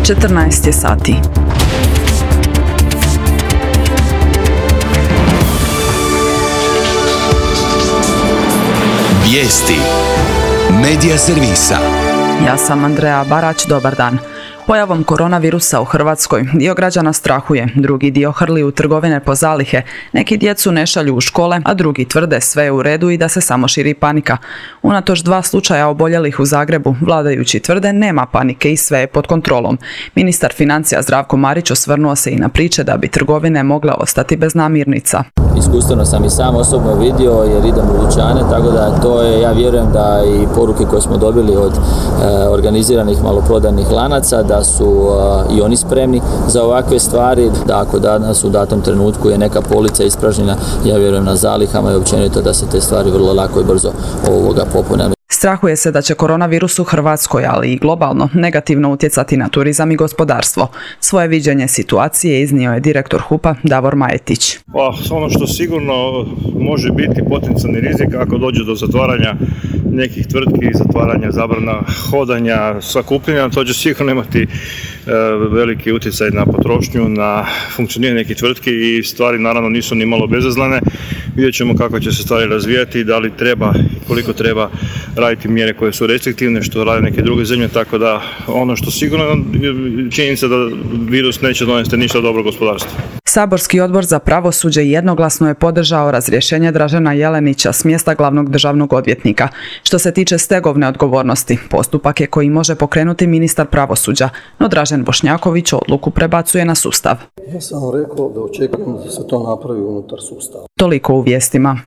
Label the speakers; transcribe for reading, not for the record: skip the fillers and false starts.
Speaker 1: 14 je sati.
Speaker 2: Vijesti Medija servisa.
Speaker 1: Ja sam Andreja Barać, dobar dan. Pojavom koronavirusa u Hrvatskoj dio građana strahuje, drugi dio hrli u trgovine po zalihe, neki djecu ne šalju u škole, a drugi tvrde sve je u redu i da se samo širi panika. Unatoč 2 slučaja oboljelih u Zagrebu, vladajući tvrde nema panike i sve je pod kontrolom. Ministar financija Zdravko Marić osvrnuo se i na priče da bi trgovine mogle ostati bez namirnica.
Speaker 3: Iskustveno sam i sam osobno vidio jer idem u dućane, tako da to je, ja vjerujem da i poruke koje smo dobili od organiziranih maloprodajnih lanaca, da su i oni spremni za ovakve stvari, da ako danas u datom trenutku je neka polica ispražnjena, ja vjerujem na zalihama i općenito da se te stvari vrlo lako i brzo popune.
Speaker 1: Strahuje se da će koronavirus u Hrvatskoj, ali i globalno, negativno utjecati na turizam i gospodarstvo. Svoje viđenje situacije iznio je direktor HUP-a Davor Majetić.
Speaker 4: Ono što sigurno može biti potencijalni rizik ako dođe do zatvaranja nekih tvrtki, zatvaranja, zabrana hodanja, sakupljanja, to će sigurno imati veliki utjecaj na potrošnju, na funkcioniranje nekih tvrtki i stvari naravno nisu ni malo bezazlene. Vidjet ćemo kako će se stvari razvijati, da li treba, koliko treba raditi mjere koje su restriktivne, što rade neke druge zemlje, tako da ono što sigurno je činjenica da virus neće donesti ništa dobro gospodarstvu.
Speaker 1: Saborski odbor za pravosuđe jednoglasno je podržao razrješenje Dražena Jelenića s mjesta glavnog državnog odvjetnika. Što se tiče stegovne odgovornosti, postupak je koji može pokrenuti ministar pravosuđa, no Dražen Bošnjaković odluku prebacuje na sustav.
Speaker 5: Ja sam rekao da očekujem da se to napravi unutar sustava.
Speaker 1: Toliko u vijestima.